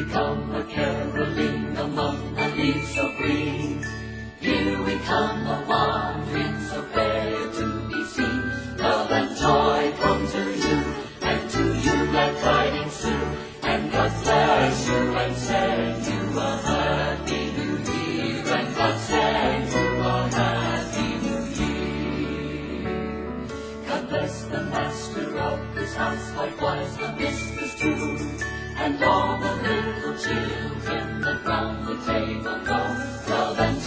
we come a-caroling among the leaves so green. Here we come a-wandering so fair to be seen. Love and joy come to you, and to you glad tidings too. And God bless you and send you a happy new year. And God send you a happy new year. God bless the master of this house, likewise the mistress too. And all the little children that round the table go. Love and